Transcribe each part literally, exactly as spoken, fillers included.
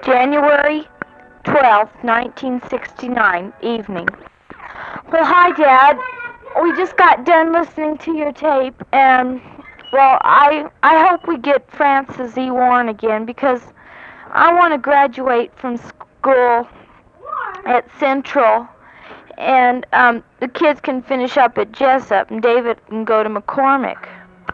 January twelfth, nineteen sixty-nine, evening. Well, hi, Dad. We just got done listening to your tape, and, well, I I hope we get Frances E. Warren again, because I want to graduate from school at Central, and um, the kids can finish up at Jessup, and David can go to McCormick.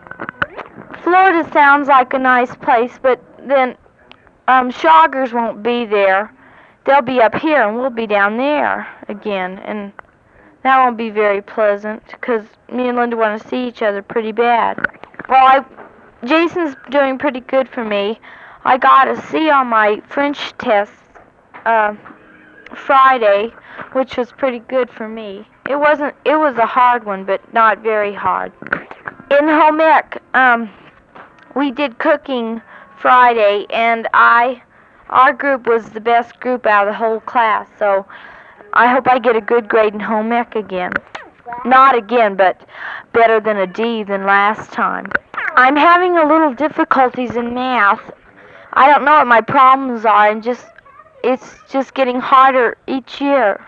Florida sounds like a nice place, but then um, Shoggers won't be there. They'll be up here, and we'll be down there again, and that won't be very pleasant, because me and Linda want to see each other pretty bad. Well, I, Jason's doing pretty good for me. I got a C on my French test uh, Friday, which was pretty good for me. It wasn't. It was a hard one, but not very hard. In home ec, um, we did cooking Friday, and I, our group was the best group out of the whole class. So I hope I get a good grade in home ec again. Not again, but better than a D than last time. I'm having a little difficulties in math. I don't know what my problems are, and just it's just getting harder each year.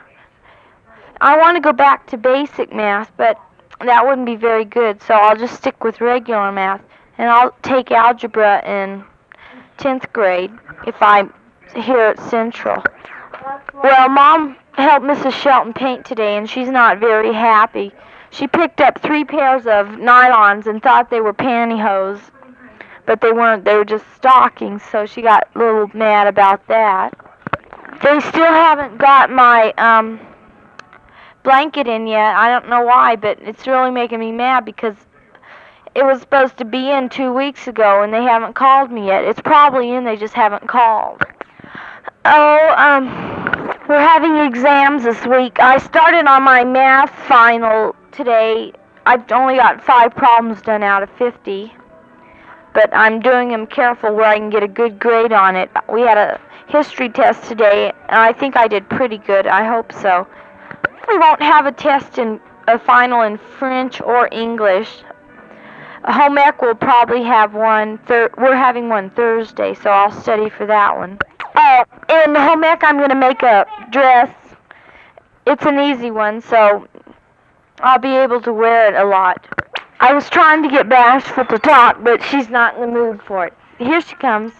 I want to go back to basic math, but that wouldn't be very good, so I'll just stick with regular math, and I'll take algebra in tenth grade if I'm here at Central. Well, Mom helped Missus Shelton paint today, and she's not very happy. She picked up three pairs of nylons and thought they were pantyhose, but they weren't. They were just stockings, so she got a little mad about that. They still haven't got my um, blanket in yet. I don't know why, but it's really making me mad because it was supposed to be in two weeks ago, and they haven't called me yet. It's probably in, they just haven't called. Oh, um, we're having exams this week. I started on my math final today. I've only got five problems done out of fifty, but I'm doing them careful where I can get a good grade on it. We had a history test today, and I think I did pretty good. I hope so. We won't have a test in a final in French or English. Home ec will probably have one. Thir- we're having one Thursday, so I'll study for that one. Oh, in home ec, I'm going to make a dress. It's an easy one, so I'll be able to wear it a lot. I was trying to get Bashful to talk, but she's not in the mood for it. Here she comes.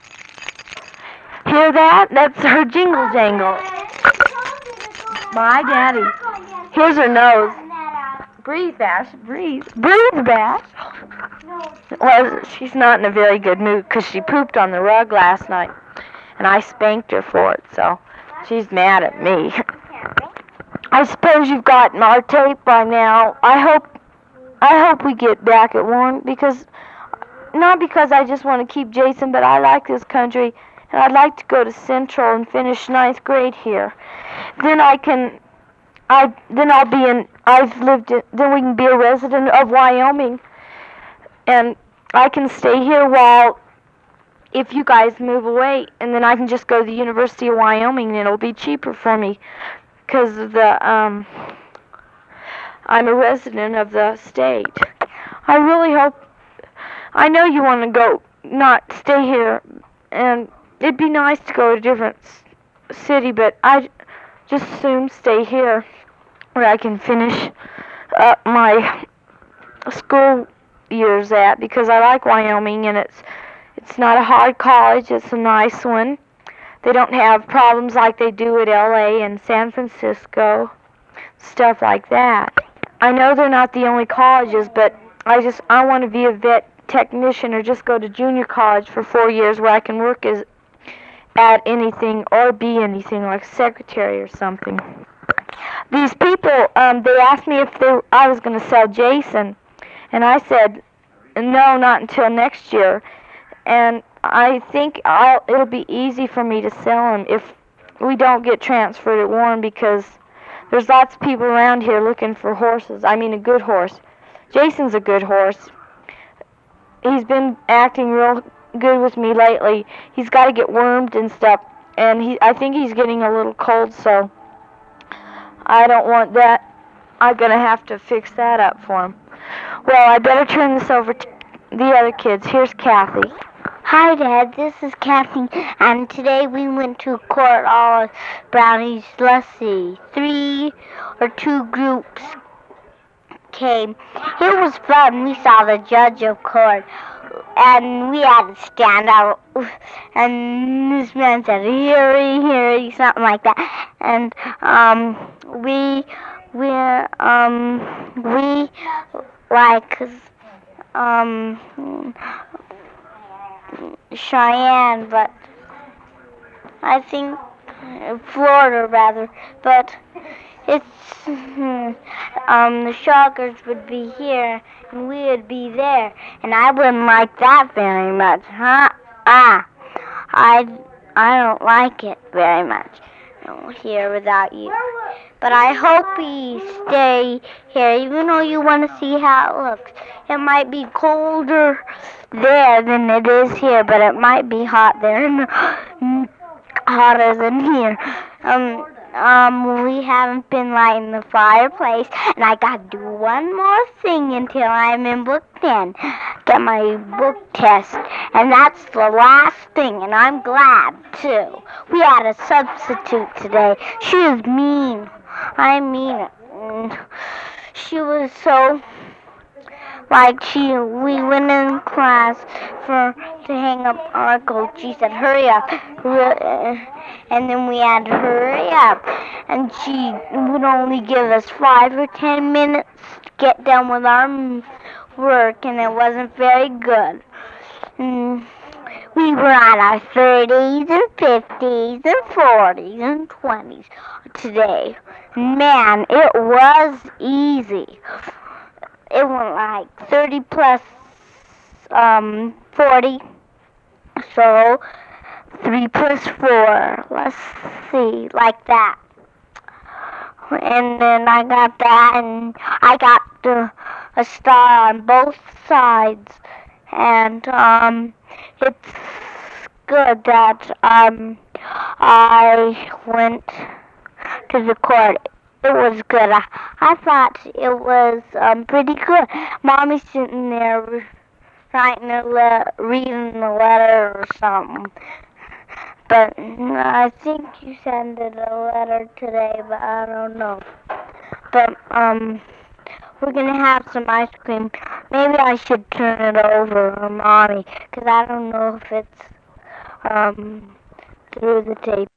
Hear that? That's her jingle jangle. Bye, Daddy. Here's her nose. Breathe, Bash. Breathe. Breathe, Bash. Well, she's not in a very good mood because she pooped on the rug last night, and I spanked her for it, so she's mad at me. I suppose you've gotten our tape by now. I hope I hope we get back at Warren, because not because I just want to keep Jason, but I like this country, and I'd like to go to Central and finish ninth grade here. Then I can, I then I'll be in. I've lived in. Then we can be a resident of Wyoming, and I can stay here while, if you guys move away, and then I can just go to the University of Wyoming, and it'll be cheaper for me, because of the um. I'm a resident of the state. I really hope. I know you want to go, not stay here, and it'd be nice to go to a different city, but I just soon stay here where I can finish up my school years at, because I like Wyoming, and it's it's not a hard college. It's a nice one. They don't have problems like they do at L A and San Francisco, stuff like that. I know they're not the only colleges, but I just I want to be a vet technician or just go to junior college for four years where I can work as at anything or be anything, like secretary or something. These people, um, they asked me if they, I was going to sell Jason, and I said no, not until next year. And I think I'll, it'll be easy for me to sell him if we don't get transferred at Warren, because there's lots of people around here looking for horses. I mean, a good horse. Jason's a good horse. He's been acting real good with me lately. He's got to get wormed and stuff, and he, I think he's getting a little cold, so I don't want that. I'm going to have to fix that up for him. Well, I better turn this over to the other kids. Here's Kathy. Hi, Dad. This is Kathy, and today we went to court. All brownies. Let's see, three or two groups came. It was fun. We saw the judge of court, and we had to stand out. And this man said, "Heary, heary," something like that. And um, we we um we like um. Cheyenne, but I think uh, Florida rather, but it's hmm, um the Shockers would be here and we would be there, and I wouldn't like that very much, huh? Ah, I I don't like it very much here without you. But I hope we stay here, even though you want to see how it looks. It might be colder there than it is here, but it might be hot there and hotter than here. Um, um, we haven't been lighting the fireplace, and I got to do one more thing until I'm in book ten. Get my book test, and that's the last thing, and I'm glad, too. We had a substitute today. She was mean. I mean it. Mm. She was so, like, she, we went in class for, to hang up our coat. She said, "Hurry up." And then we had to hurry up. And she would only give us five or ten minutes to get done with our work, and it wasn't very good. Mm. We were on our thirties and fifties and forties and twenties today. Man, it was easy. It went like thirty plus um, forty. So three plus four. Let's see, like that. And then I got that, and I got the, a star on both sides. And um, it's good that um, I went to the court. It was good. I, I thought it was um, pretty good. Mommy's sitting there writing a le- reading the letter or something. But I think you sent it a letter today, but I don't know. But um, we're gonna have some ice cream. Maybe I should turn it over to Mommy, because I don't know if it's um through the tape.